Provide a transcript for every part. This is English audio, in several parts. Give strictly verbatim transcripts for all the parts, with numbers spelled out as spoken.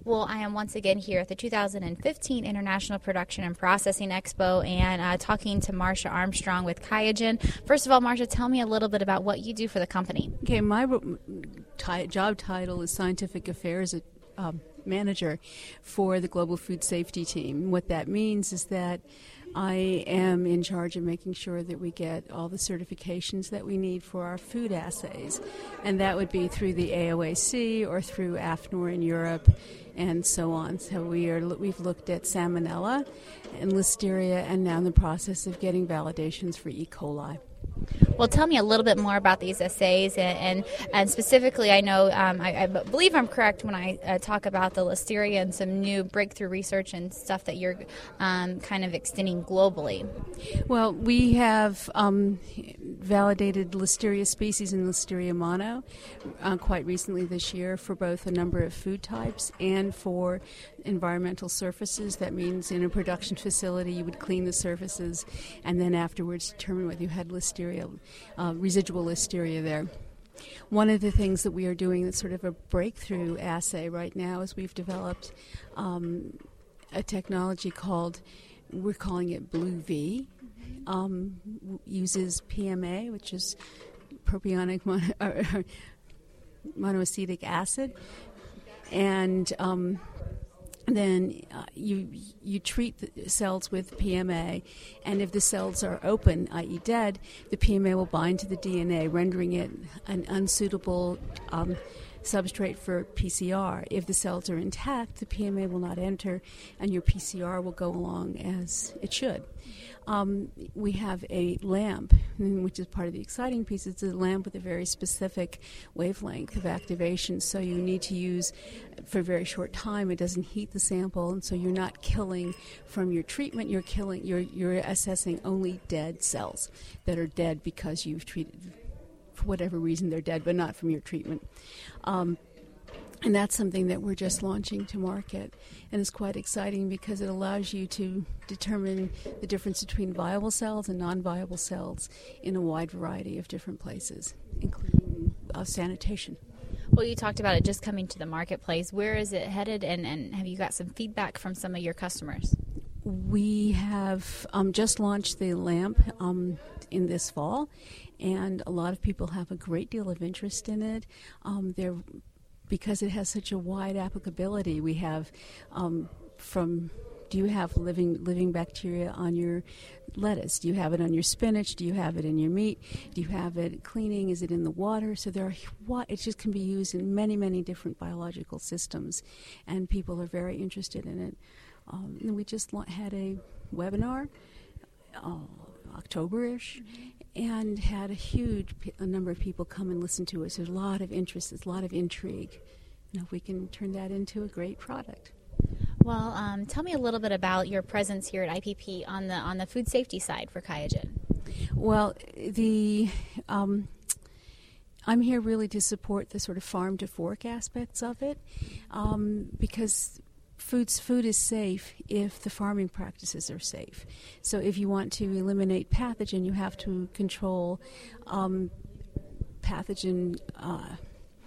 Well, I am once again here at the two thousand fifteen International Production and Processing Expo and uh, talking to Marsha Armstrong with QIAGEN. First of all, Marsha, tell me a little bit about what you do for the company. Okay, my t- job title is Scientific Affairs um, Manager for the Global Food Safety Team. What that means is that I am in charge of making sure that we get all the certifications that we need for our food assays, and that would be through the A O A C or through A F N O R in Europe and so on. So we are, we've looked at Salmonella and Listeria and now in the process of getting validations for E. coli. Well, tell me a little bit more about these assays, and and, and specifically, I know, um, I, I believe I'm correct when I uh, talk about the Listeria and some new breakthrough research and stuff that you're um, kind of extending globally. Well, we have um, validated Listeria species and Listeria mono uh, quite recently this year for both a number of food types and for environmental surfaces. That means in a production facility you would clean the surfaces and then afterwards determine whether you had Listeria, uh, residual Listeria there. One of the things that we are doing that's sort of a breakthrough assay right now is we've developed um, a technology called, we're calling it Blue V, um, uses P M A, which is propionic mono- uh, monoacetic acid, and um, then uh, you you treat the cells with P M A, and if the cells are open, that is dead, the P M A will bind to the D N A, rendering it an unsuitable um, substrate for P C R. If the cells are intact, the P M A will not enter, and your P C R will go along as it should. Um, we have a lamp, which is part of the exciting piece. It's a lamp with a very specific wavelength of activation, so you need to use for a very short time. It doesn't heat the sample, and so you're not killing from your treatment. You're killing. You're you're assessing only dead cells that are dead because you've treated. For whatever reason, they're dead, but not from your treatment. Um, And that's something that we're just launching to market. And it's quite exciting because it allows you to determine the difference between viable cells and non-viable cells in a wide variety of different places, including uh, sanitation. Well, you talked about it just coming to the marketplace. Where is it headed, and, and have you got some feedback from some of your customers? We have um, just launched the lamp um, in this fall, and a lot of people have a great deal of interest in it. Um, they're Because it has such a wide applicability. We have um, from, do you have living living bacteria on your lettuce? Do you have it on your spinach? Do you have it in your meat? Do you have it cleaning? Is it in the water? So there are, it just can be used in many, many different biological systems, and people are very interested in it. Um, and we just had a webinar, uh, October-ish, mm-hmm. and had a huge p- a number of people come and listen to us. There's a lot of interest, there's a lot of intrigue. You know, if we can turn that into a great product. Well, um, tell me a little bit about your presence here at I P P on the on the food safety side for QIAGEN. Well, the um, I'm here really to support the sort of farm to fork aspects of it, um, because Food's, food is safe if the farming practices are safe. So if you want to eliminate pathogen, you have to control um, pathogen. Uh,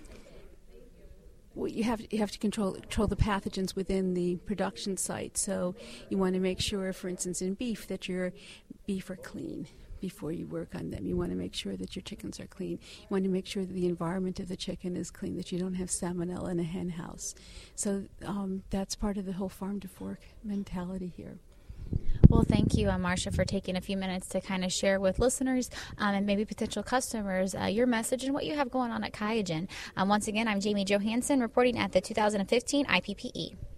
well, you have you have to control control the pathogens within the production site. So you want to make sure, for instance, in beef, that your beef are clean before you work on them. You want to make sure that your chickens are clean. You want to make sure that the environment of the chicken is clean, that you don't have salmonella in a hen house. So um, that's part of the whole farm to fork mentality here. Well, thank you, uh, Marsha, for taking a few minutes to kind of share with listeners um, and maybe potential customers uh, your message and what you have going on at QIAGEN. Um, once again, I'm Jamie Johansson reporting at the two thousand fifteen I P P E.